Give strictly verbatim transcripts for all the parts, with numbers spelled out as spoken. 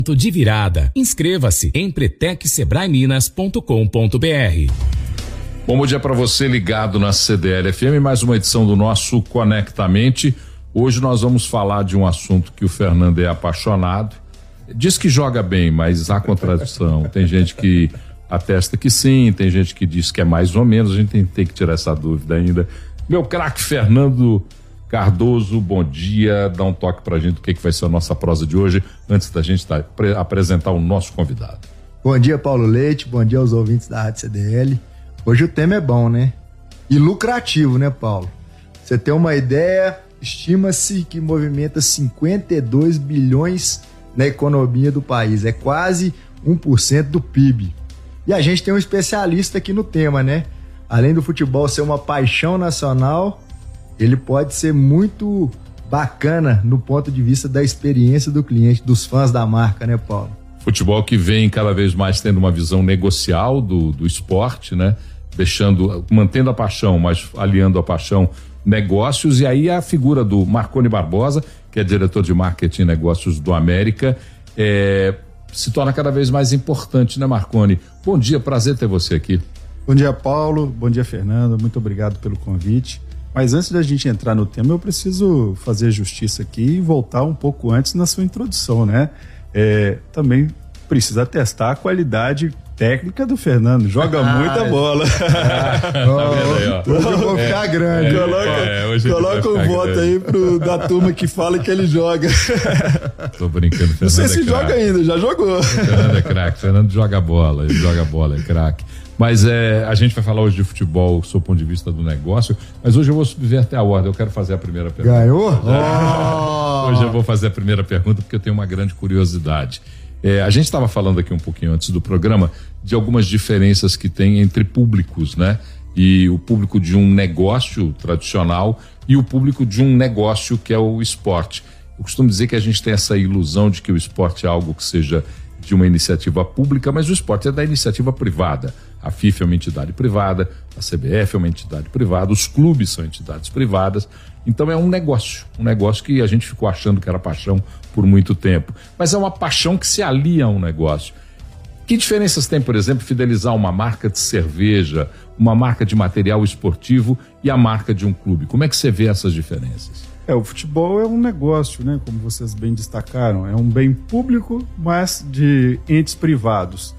de virada. Inscreva-se em pretec sebrae minas ponto com ponto br. Bom, bom dia para você ligado na C D L F M, mais uma edição do nosso Conectamente. Hoje nós vamos falar de um assunto que o Fernando é apaixonado. Diz que joga bem, mas há contradição. Tem gente que atesta que sim, tem gente que diz que é mais ou menos. A gente tem, tem que tirar essa dúvida ainda. Meu craque Fernando Cardoso, bom dia. Dá um toque pra gente do que, que vai ser a nossa prosa de hoje, antes da gente tá, pre- apresentar o nosso convidado. Bom dia, Paulo Leite. Bom dia aos ouvintes da Rádio C D L. Hoje o tema é bom, né? E lucrativo, né, Paulo? Você tem uma ideia, estima-se que movimenta cinquenta e dois bilhões na economia do país. É quase um por cento do P I B. E a gente tem um especialista aqui no tema, né? Além do futebol ser uma paixão nacional, ele pode ser muito bacana no ponto de vista da experiência do cliente, dos fãs da marca, né, Paulo? Futebol que vem cada vez mais tendo uma visão negocial do, do esporte, né? Deixando, mantendo a paixão, mas aliando a paixão negócios. E aí a figura do Marconi Barbosa, que é diretor de marketing e negócios do América, é, se torna cada vez mais importante, né, Marconi? Bom dia, prazer ter você aqui. Bom dia, Paulo. Bom dia, Fernando. Muito obrigado pelo convite. Mas antes da gente entrar no tema, eu preciso fazer justiça aqui e voltar um pouco antes na sua introdução, né? É, também precisa testar a qualidade técnica do Fernando. Joga ah, muita bola. Ah, oh, hoje eu vou ficar é, grande. É, coloca é, coloca um voto grande aí pro, da turma que fala que ele joga. Tô brincando, Fernando. Não sei é se craque. Joga ainda, já jogou. Fernando é craque. Fernando joga bola, ele joga bola, é craque. Mas é, a gente vai falar hoje de futebol, do seu ponto de vista do negócio, mas hoje eu vou subverter a ordem, eu quero fazer a primeira pergunta. Ganhou? Oh. Hoje eu vou fazer a primeira pergunta porque eu tenho uma grande curiosidade. É, a gente estava falando aqui um pouquinho antes do programa de algumas diferenças que tem entre públicos, né? E o público de um negócio tradicional e o público de um negócio que é o esporte. Eu costumo dizer que a gente tem essa ilusão de que o esporte é algo que seja de uma iniciativa pública, mas o esporte é da iniciativa privada. A FIFA é uma entidade privada, a C B F é uma entidade privada, os clubes são entidades privadas. Então é um negócio, um negócio que a gente ficou achando que era paixão por muito tempo. Mas é uma paixão que se alia a um negócio. Que diferenças tem, por exemplo, fidelizar uma marca de cerveja, uma marca de material esportivo e a marca de um clube? Como é que você vê essas diferenças? É, o futebol é um negócio, né? Como vocês bem destacaram. É um bem público, mas de entes privados.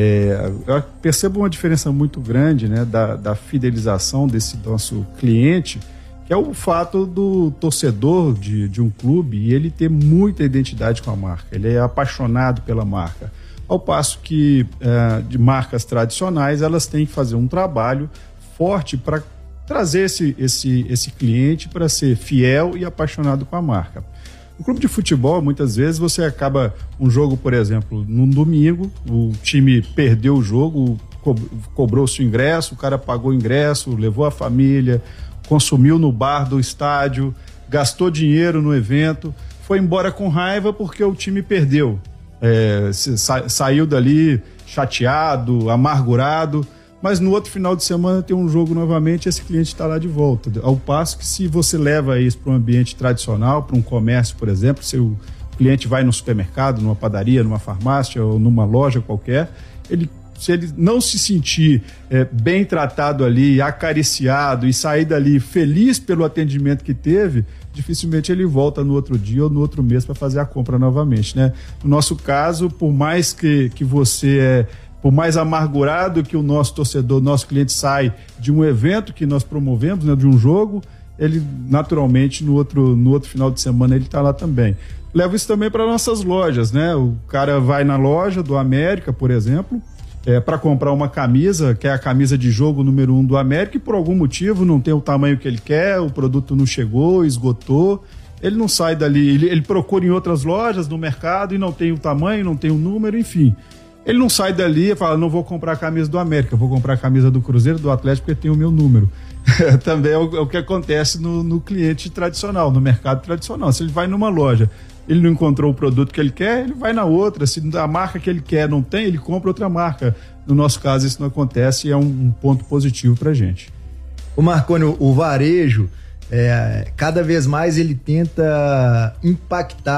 É, eu percebo uma diferença muito grande, né, da, da fidelização desse nosso cliente, que é o fato do torcedor de, de um clube e ele ter muita identidade com a marca, ele é apaixonado pela marca, ao passo que é, de marcas tradicionais elas têm que fazer um trabalho forte para trazer esse, esse, esse cliente para ser fiel e apaixonado com a marca. No clube de futebol, muitas vezes, você acaba um jogo, por exemplo, num domingo, o time perdeu o jogo, co- cobrou-se o ingresso, o cara pagou o ingresso, levou a família, consumiu no bar do estádio, gastou dinheiro no evento, foi embora com raiva porque o time perdeu. É, sa- saiu dali chateado, amargurado, mas no outro final de semana tem um jogo novamente e esse cliente está lá de volta. Ao passo que se você leva isso para um ambiente tradicional, para um comércio, por exemplo, se o cliente vai no supermercado, numa padaria, numa farmácia ou numa loja qualquer, ele, se ele não se sentir é, bem tratado ali, acariciado e sair dali feliz pelo atendimento que teve, dificilmente ele volta no outro dia ou no outro mês para fazer a compra novamente, né? No nosso caso, por mais que, que você é por mais amargurado que o nosso torcedor, nosso cliente sai de um evento que nós promovemos, né, de um jogo, ele naturalmente no outro, no outro final de semana ele está lá também. Levo isso também para nossas lojas, né? O cara vai na loja do América, por exemplo, é, para comprar uma camisa, que é a camisa de jogo número um do América, e por algum motivo não tem o tamanho que ele quer, o produto não chegou, esgotou, ele não sai dali, ele, ele procura em outras lojas, no mercado, e não tem o tamanho, não tem o número, enfim. Ele não sai dali e fala, não vou comprar a camisa do América, vou comprar a camisa do Cruzeiro, do Atlético, porque tem o meu número. Também é o, é o que acontece no, no cliente tradicional, no mercado tradicional. Se ele vai numa loja, ele não encontrou o produto que ele quer, ele vai na outra. Se a marca que ele quer não tem, ele compra outra marca. No nosso caso, isso não acontece e é um, um ponto positivo pra gente. O Marconi, o varejo, é, cada vez mais ele tenta impactar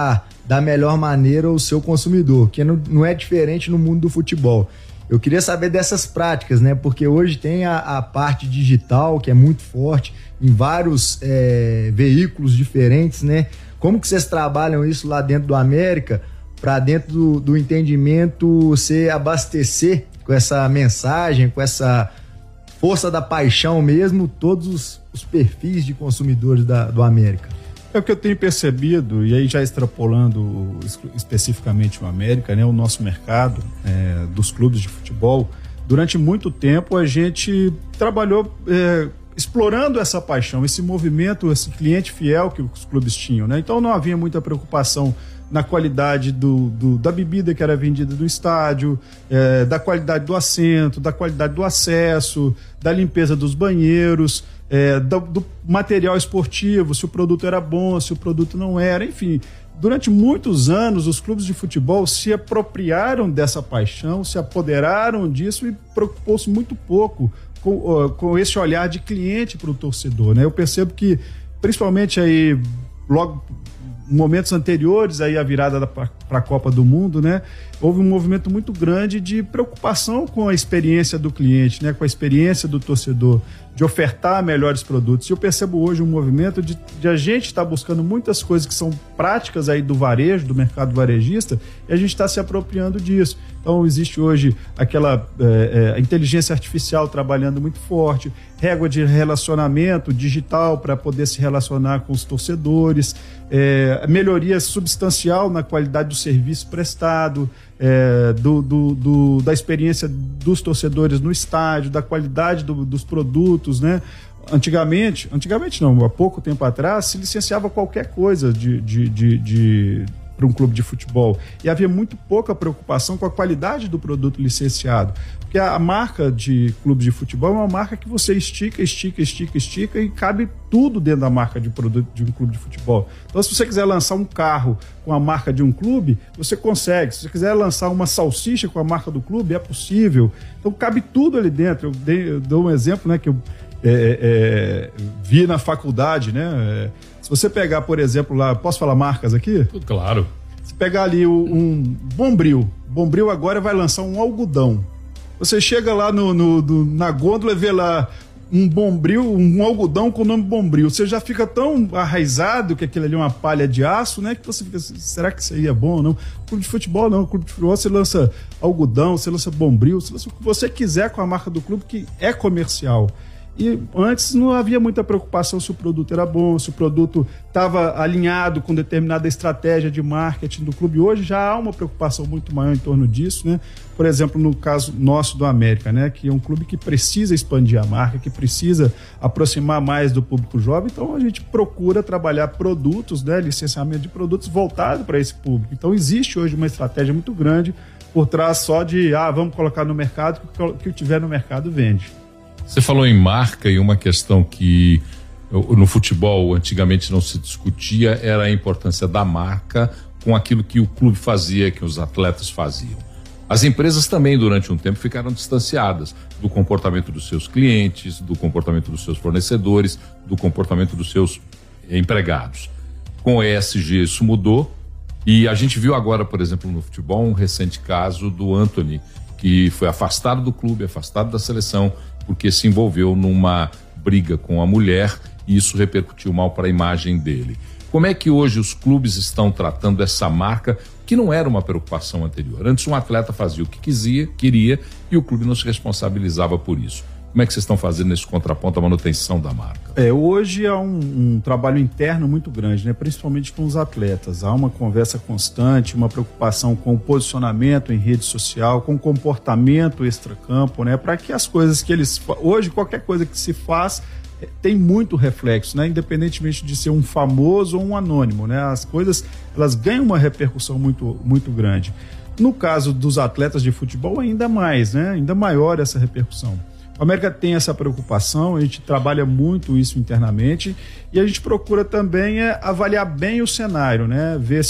da melhor maneira o seu consumidor, que não, não é diferente no mundo do futebol. Eu queria saber dessas práticas, né? Porque hoje tem a, a parte digital, que é muito forte, em vários é, veículos diferentes, né? Como que vocês trabalham isso lá dentro do América, para dentro do, do entendimento você abastecer com essa mensagem, com essa força da paixão mesmo, todos os, os perfis de consumidores da, do América? É o que eu tenho percebido, e aí já extrapolando especificamente o América, né, o nosso mercado é, dos clubes de futebol, durante muito tempo a gente trabalhou é, explorando essa paixão, esse movimento, esse cliente fiel que os clubes tinham, né? Então não havia muita preocupação na qualidade do, do, da bebida que era vendida no estádio, é, da qualidade do assento, da qualidade do acesso, da limpeza dos banheiros, é, do, do material esportivo, se o produto era bom, se o produto não era, enfim. Durante muitos anos, os clubes de futebol se apropriaram dessa paixão, se apoderaram disso e preocupou-se muito pouco com, uh, com esse olhar de cliente para o torcedor, né? Eu percebo que, principalmente aí, logo momentos anteriores aí à virada para a Copa do Mundo, né, houve um movimento muito grande de preocupação com a experiência do cliente, né, com a experiência do torcedor, de ofertar melhores produtos. E eu percebo hoje um movimento de, de a gente estar tá buscando muitas coisas que são práticas aí do varejo, do mercado varejista, e a gente está se apropriando disso. Então existe hoje aquela é, é, inteligência artificial trabalhando muito forte, régua de relacionamento digital para poder se relacionar com os torcedores, é, melhoria substancial na qualidade do serviço prestado, é, do, do, do, da experiência dos torcedores no estádio, da qualidade do, dos produtos, né? Antigamente, antigamente não, há pouco tempo atrás, se licenciava qualquer coisa de, de, de, de para um clube de futebol. E havia muito pouca preocupação com a qualidade do produto licenciado. Porque a marca de clube de futebol é uma marca que você estica, estica, estica, estica e cabe tudo dentro da marca de produto de um clube de futebol. Então, se você quiser lançar um carro com a marca de um clube, você consegue. Se você quiser lançar uma salsicha com a marca do clube, é possível. Então, cabe tudo ali dentro. Eu, dei, eu dou um exemplo, né, que eu é, é, vi na faculdade, né? É, se você pegar, por exemplo, lá, posso falar marcas aqui? Claro. Se pegar ali o, um Bombril, Bombril agora vai lançar um algodão. Você chega lá no, no, no, na gôndola e vê lá um Bombril, um algodão com o nome Bombril. Você já fica tão arraizado que aquilo ali é uma palha de aço, né? Que você fica, será que isso aí é bom ou não? Clube de futebol não, clube de futebol você lança algodão, você lança Bombril, você lança o que você quiser com a marca do clube que é comercial. E antes não havia muita preocupação se o produto era bom, se o produto estava alinhado com determinada estratégia de marketing do clube. Hoje já há uma preocupação muito maior em torno disso, né? Por exemplo, no caso nosso do América, né? Que é um clube que precisa expandir a marca, que precisa aproximar mais do público jovem. Então a gente procura trabalhar produtos, né? Licenciamento de produtos voltado para esse público. Então existe hoje uma estratégia muito grande por trás só de, ah, vamos colocar no mercado, que o que tiver no mercado vende. Você falou em marca e uma questão que no futebol antigamente não se discutia era a importância da marca com aquilo que o clube fazia, que os atletas faziam. As empresas também durante um tempo ficaram distanciadas do comportamento dos seus clientes, do comportamento dos seus fornecedores, do comportamento dos seus empregados. Com o E S G isso mudou e a gente viu agora, por exemplo, no futebol um recente caso do Antony, que foi afastado do clube, afastado da seleção, porque se envolveu numa briga com a mulher e isso repercutiu mal para a imagem dele. Como é que hoje os clubes estão tratando essa marca, que não era uma preocupação anterior? Antes um atleta fazia o que quisia, queria e o clube não se responsabilizava por isso. Como é que vocês estão fazendo nesse contraponto à manutenção da marca? É, hoje há um, um trabalho interno muito grande, né? Principalmente com os atletas. Há uma conversa constante, uma preocupação com o posicionamento em rede social, com o comportamento extracampo, né? Para que as coisas que eles... Hoje, qualquer coisa que se faz é, tem muito reflexo, né? Independentemente de ser um famoso ou um anônimo, né? As coisas, elas ganham uma repercussão muito, muito grande. No caso dos atletas de futebol, ainda mais, né? Ainda maior essa repercussão. O América tem essa preocupação, a gente trabalha muito isso internamente e a gente procura também é, avaliar bem o cenário, né? Ver se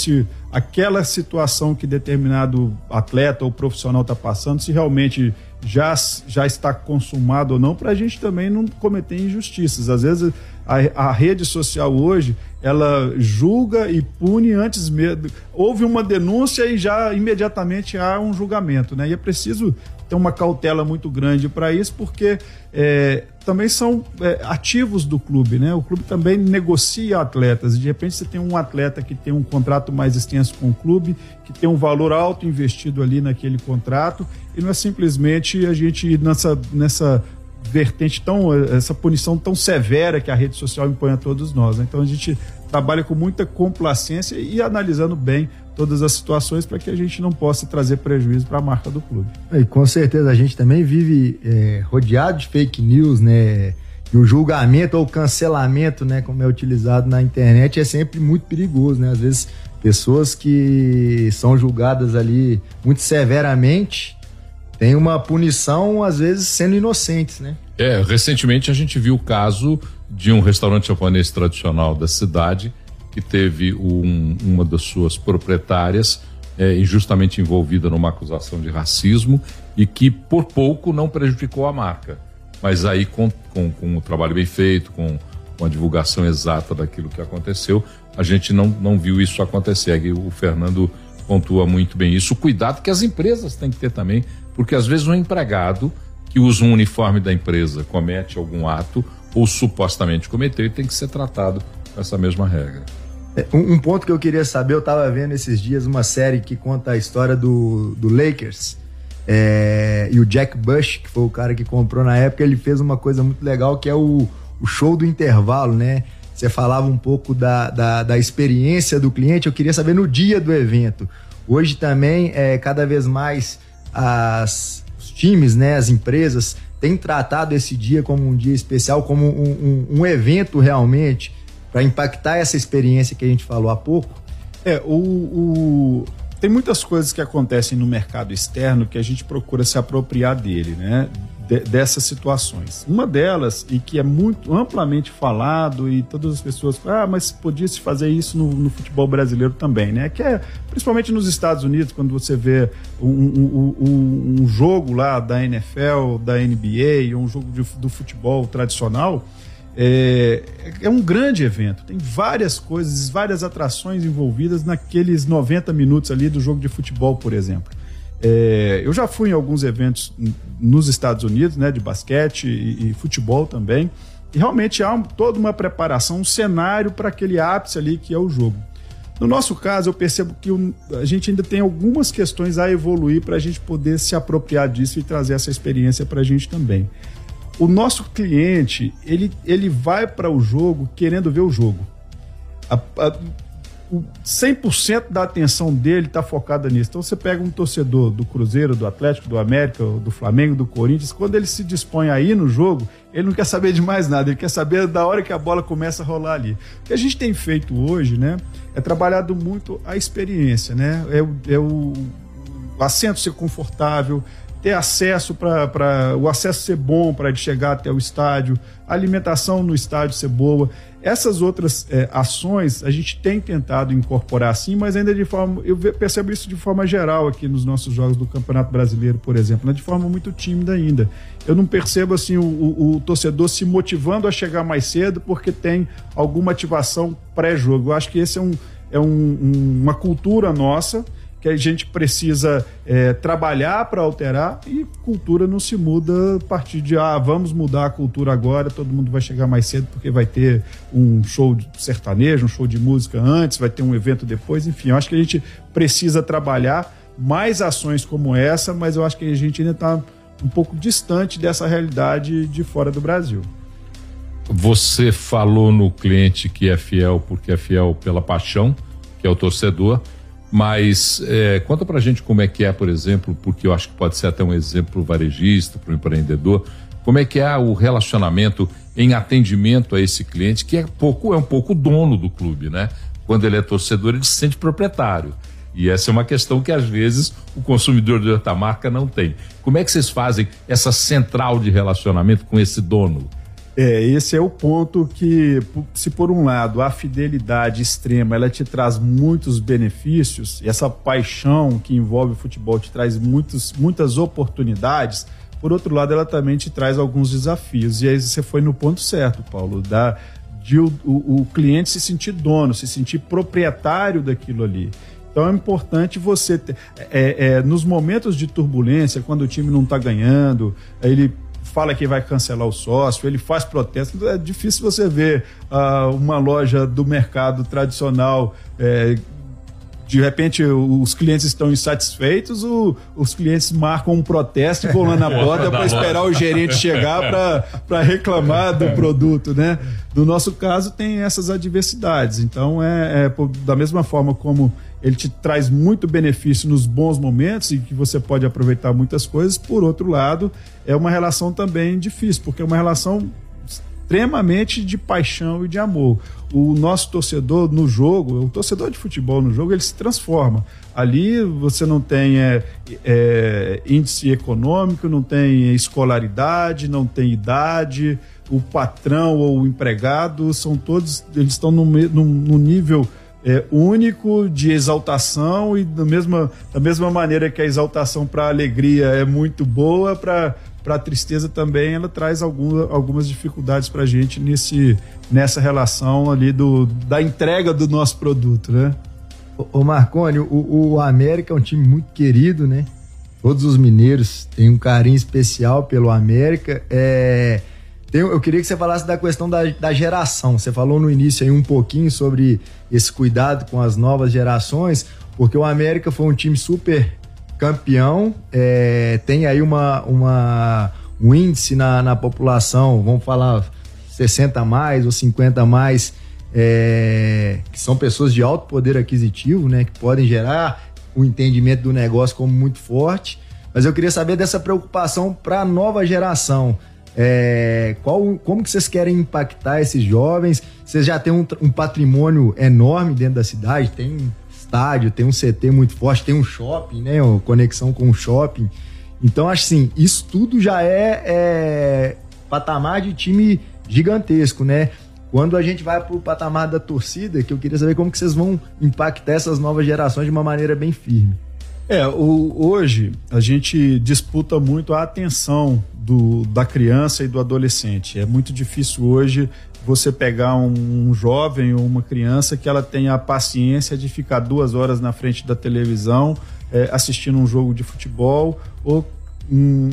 aquela situação que determinado atleta ou profissional está passando, se realmente já, já está consumado ou não, para a gente também não cometer injustiças. Às vezes a, a rede social hoje, ela julga e pune antes mesmo. Houve uma denúncia e já imediatamente há um julgamento, né? E é preciso ter uma cautela muito grande para isso, porque é, também são é, ativos do clube, né? O clube também negocia atletas. De repente você tem um atleta que tem um contrato mais extenso com o clube, que tem um valor alto investido ali naquele contrato, e não é simplesmente a gente ir nessa, nessa vertente tão, essa punição tão severa que a rede social impõe a todos nós, né? Então a gente trabalha com muita complacência e analisando bem todas as situações para que a gente não possa trazer prejuízo para a marca do clube. E com certeza a gente também vive é, rodeado de fake news, né? E o julgamento ou cancelamento, né, como é utilizado na internet, é sempre muito perigoso, né? Às vezes pessoas que são julgadas ali muito severamente têm uma punição, às vezes sendo inocentes, né? É, recentemente a gente viu o caso de um restaurante japonês tradicional da cidade que teve um, uma das suas proprietárias é, injustamente envolvida numa acusação de racismo e que por pouco não prejudicou a marca. Mas aí com, com, com o trabalho bem feito, com, com a divulgação exata daquilo que aconteceu, a gente não, não viu isso acontecer. Aqui o Fernando pontua muito bem isso. O cuidado que as empresas têm que ter também, porque às vezes um empregado que usa um uniforme da empresa comete algum ato ou supostamente cometeu e tem que ser tratado com essa mesma regra. Um, um ponto que eu queria saber, eu estava vendo esses dias uma série que conta a história do, do Lakers, é, e o Jack Bush, que foi o cara que comprou na época, ele fez uma coisa muito legal que é o, o show do intervalo, né? Você falava um pouco da, da, da experiência do cliente, eu queria saber no dia do evento. Hoje também, é, cada vez mais as, os times, né, as empresas têm tratado esse dia como um dia especial, como um, um, um evento realmente, para impactar essa experiência que a gente falou há pouco. É, o, o, tem muitas coisas que acontecem no mercado externo que a gente procura se apropriar dele, né? De, dessas situações. Uma delas, e que é muito amplamente falado, e todas as pessoas falam, ah, mas podia se fazer isso no, no futebol brasileiro também, né? Que é, principalmente nos Estados Unidos, quando você vê um, um, um, um jogo lá da N F L, da N B A, um jogo de, do futebol tradicional, É, é um grande evento, tem várias coisas, várias atrações envolvidas naqueles noventa minutos ali do jogo de futebol, por exemplo. É, eu já fui em alguns eventos nos Estados Unidos, né, de basquete e, e futebol também, e realmente há um, toda uma preparação, um cenário para aquele ápice ali que é o jogo. No nosso caso, eu percebo que um, a gente ainda tem algumas questões a evoluir para a gente poder se apropriar disso e trazer essa experiência para a gente também. O nosso cliente, ele, ele vai para o jogo querendo ver o jogo. A, a, o cem por cento da atenção dele está focada nisso. Então você pega um torcedor do Cruzeiro, do Atlético, do América, do Flamengo, do Corinthians, quando ele se dispõe a ir no jogo, ele não quer saber de mais nada, ele quer saber da hora que a bola começa a rolar ali. O que a gente tem feito hoje, né, é trabalhado muito a experiência, né? É o, é o, o assento ser confortável, ter acesso para o acesso ser bom para ele chegar até o estádio, a alimentação no estádio ser boa. Essas outras é, ações a gente tem tentado incorporar sim, mas ainda de forma, eu percebo isso de forma geral aqui nos nossos jogos do Campeonato Brasileiro, por exemplo, né, de forma muito tímida ainda. Eu não percebo assim o, o, o torcedor se motivando a chegar mais cedo porque tem alguma ativação pré-jogo. Eu acho que esse é, um, é um, um, uma cultura nossa que a gente precisa é, trabalhar para alterar, e cultura não se muda a partir de, ah, vamos mudar a cultura agora, todo mundo vai chegar mais cedo porque vai ter um show de sertanejo, um show de música antes, vai ter um evento depois, enfim, eu acho que a gente precisa trabalhar mais ações como essa, mas eu acho que a gente ainda está um pouco distante dessa realidade de fora do Brasil. Você falou no cliente que é fiel porque é fiel pela paixão, que é o torcedor, mas é, conta pra gente como é que é, por exemplo, porque eu acho que pode ser até um exemplo varejista para o empreendedor, como é que é o relacionamento em atendimento a esse cliente, que é, pouco, é um pouco dono do clube, né? Quando ele é torcedor, ele se sente proprietário. E essa é uma questão que às vezes o consumidor de outra marca não tem. Como é que vocês fazem essa central de relacionamento com esse dono? É, esse é o ponto que, se por um lado a fidelidade extrema ela te traz muitos benefícios, e essa paixão que envolve o futebol te traz muitos, muitas oportunidades, por outro lado ela também te traz alguns desafios. E aí você foi no ponto certo, Paulo, da, de o, o, o cliente se sentir dono, se sentir proprietário daquilo ali. Então é importante você ter, é, é, nos momentos de turbulência, quando o time não está ganhando, ele fala que vai cancelar o sócio, ele faz protesto. É difícil você ver uh, uma loja do mercado tradicional, é, de repente os clientes estão insatisfeitos, o, os clientes marcam um protesto e vão lá na porta para esperar o gerente chegar para reclamar do produto, né? No nosso caso tem essas adversidades, então é, é da mesma forma como ele te traz muito benefício nos bons momentos e que você pode aproveitar muitas coisas, por outro lado, é uma relação também difícil, porque é uma relação extremamente de paixão e de amor. O nosso torcedor no jogo, o torcedor de futebol no jogo, ele se transforma. Ali você não tem é, é, índice econômico, não tem escolaridade, não tem idade, o patrão ou o empregado, são todos, eles estão no, no, no nível É, único de exaltação, e da mesma, da mesma maneira que a exaltação para a alegria é muito boa, para a tristeza também ela traz algum, algumas dificuldades para a gente nesse, nessa relação ali do, da entrega do nosso produto, né? Ô, ô Marconi, o, o América é um time muito querido, né? Todos os mineiros têm um carinho especial pelo América. É... Eu queria que você falasse da questão da, da geração. Você falou no início aí um pouquinho sobre esse cuidado com as novas gerações, porque o América foi um time super campeão, é, tem aí uma, uma, um índice na, na população, vamos falar sessenta a mais ou cinquenta a mais, é, que são pessoas de alto poder aquisitivo, né, que podem gerar o entendimento do negócio como muito forte. Mas eu queria saber dessa preocupação para a nova geração. É, qual, como que vocês querem impactar esses jovens? Vocês já têm um, um patrimônio enorme dentro da cidade, tem um estádio, tem um C T muito forte, tem um shopping, né, uma conexão com o shopping. Então, assim, isso tudo já é, é patamar de time gigantesco, né? Quando a gente vai pro patamar da torcida, que eu queria saber como que vocês vão impactar essas novas gerações de uma maneira bem firme. É, o, hoje a gente disputa muito a atenção do, da criança e do adolescente. É muito difícil hoje você pegar um, um jovem ou uma criança que ela tenha a paciência de ficar duas horas na frente da televisão é, assistindo um jogo de futebol ou um,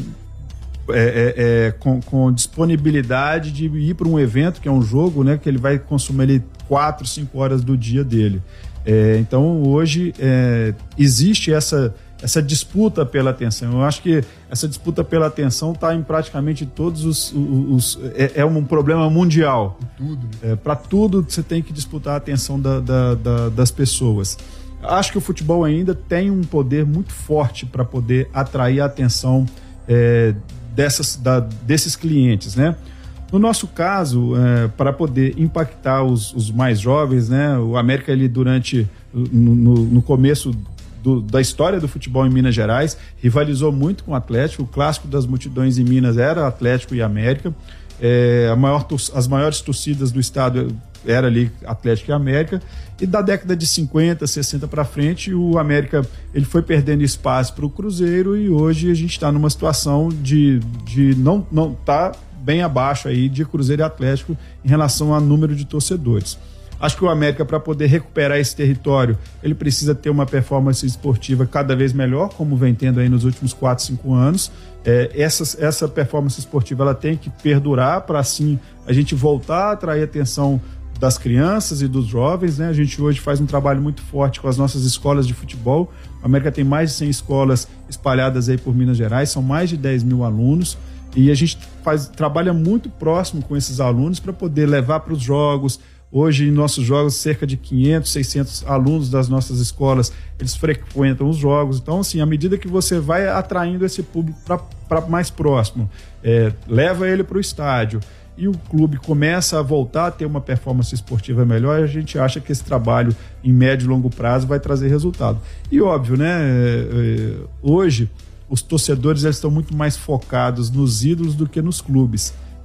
é, é, é, com, com disponibilidade de ir para um evento que é um jogo, né, que ele vai consumir ali quatro, cinco horas do dia dele. É, então hoje é, existe essa, essa disputa pela atenção. Eu acho que essa disputa pela atenção está em praticamente todos os... os, os é, é um problema mundial. Tudo. É, para tudo você tem que disputar a atenção da, da, da, das pessoas. Acho que o futebol ainda tem um poder muito forte para poder atrair a atenção é, dessas, da, desses clientes, né? No nosso caso, é, para poder impactar os, os mais jovens, né, o América, ele durante, no, no, no começo do, da história do futebol em Minas Gerais, rivalizou muito com o Atlético. O clássico das multidões em Minas era Atlético e América. É, a maior, as maiores torcidas do estado era ali Atlético e América. E da década de cinquenta, sessenta para frente, o América ele foi perdendo espaço para o Cruzeiro, e hoje a gente está numa situação de, de não estar... Não tá bem abaixo aí de Cruzeiro e Atlético em relação ao número de torcedores. Acho que o América, para poder recuperar esse território, ele precisa ter uma performance esportiva cada vez melhor, como vem tendo aí nos últimos quatro, cinco anos. É, essa, essa performance esportiva ela tem que perdurar para assim a gente voltar a atrair a atenção das crianças e dos jovens, né? A gente hoje faz um trabalho muito forte com as nossas escolas de futebol. A América tem mais de cem escolas espalhadas aí por Minas Gerais, são mais de dez mil alunos. E a gente faz, trabalha muito próximo com esses alunos para poder levar para os jogos. Hoje, em nossos jogos, cerca de quinhentos, seiscentos alunos das nossas escolas, eles frequentam os jogos. Então, assim, à medida que você vai atraindo esse público para mais próximo, é, leva ele para o estádio e o clube começa a voltar a ter uma performance esportiva melhor, a gente acha que esse trabalho em médio e longo prazo vai trazer resultado. E óbvio, né, é, hoje... os torcedores eles estão muito mais focados nos ídolos do que nos clubes.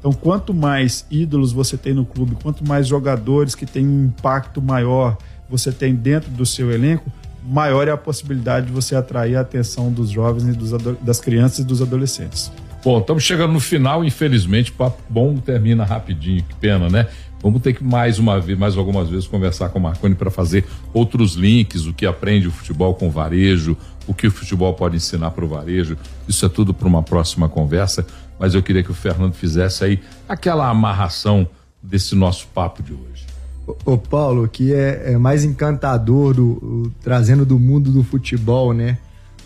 Então, quanto mais ídolos você tem no clube, quanto mais jogadores que têm um impacto maior você tem dentro do seu elenco, maior é a possibilidade de você atrair a atenção dos jovens, e dos das crianças e dos adolescentes. Bom, estamos chegando no final, infelizmente, o papo bom termina rapidinho, que pena, né? Vamos ter que mais uma vez, mais algumas vezes conversar com o Marconi para fazer outros links, o que aprende o futebol com o varejo, o que o futebol pode ensinar para o varejo. Isso é tudo para uma próxima conversa, mas eu queria que o Fernando fizesse aí aquela amarração desse nosso papo de hoje. Ô Paulo, o que é, é mais encantador do, o, trazendo do mundo do futebol, né,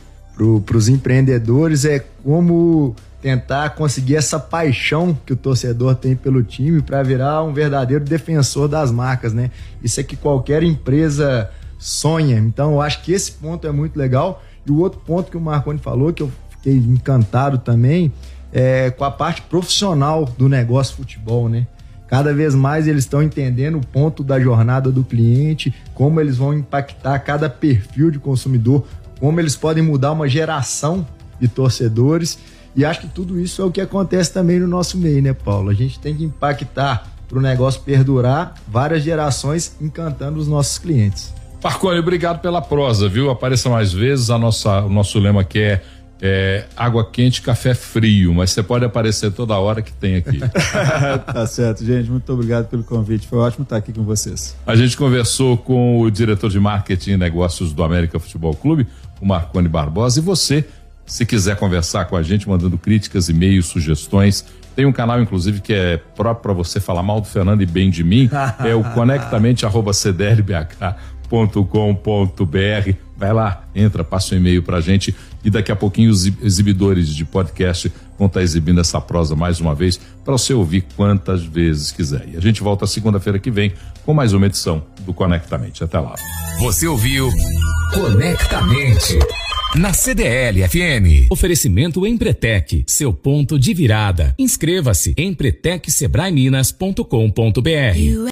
para os empreendedores, é como tentar conseguir essa paixão que o torcedor tem pelo time para virar um verdadeiro defensor das marcas, né? Isso é que qualquer empresa sonha. Então eu acho que esse ponto é muito legal. E o outro ponto que o Marconi falou, que eu fiquei encantado também, é com a parte profissional do negócio futebol, né? Cada vez mais eles estão entendendo o ponto da jornada do cliente, como eles vão impactar cada perfil de consumidor, como eles podem mudar uma geração de torcedores. E acho que tudo isso é o que acontece também no nosso meio, né, Paulo? A gente tem que impactar para o negócio perdurar várias gerações, encantando os nossos clientes. Marconi, obrigado pela prosa, viu? Apareça mais vezes. A nossa, o nosso lema aqui é, é água quente, café frio, mas você pode aparecer toda hora que tem aqui. Tá certo, gente. Muito obrigado pelo convite. Foi ótimo estar aqui com vocês. A gente conversou com o diretor de marketing e negócios do América Futebol Clube, o Marconi Barbosa, e você, se quiser conversar com a gente, mandando críticas, e-mails, sugestões, tem um canal, inclusive, que é próprio para você falar mal do Fernando e bem de mim, é o conectamente arroba c d l b h ponto com ponto b r. Vai lá, entra, passa um e-mail pra gente e daqui a pouquinho os exibidores de podcast vão estar exibindo essa prosa mais uma vez para você ouvir quantas vezes quiser. E a gente volta segunda-feira que vem com mais uma edição do Conectamente. Até lá. Você ouviu Conectamente na C D L F M. Oferecimento Empretec, seu ponto de virada. Inscreva-se em empretec sebrae minas ponto com ponto b r.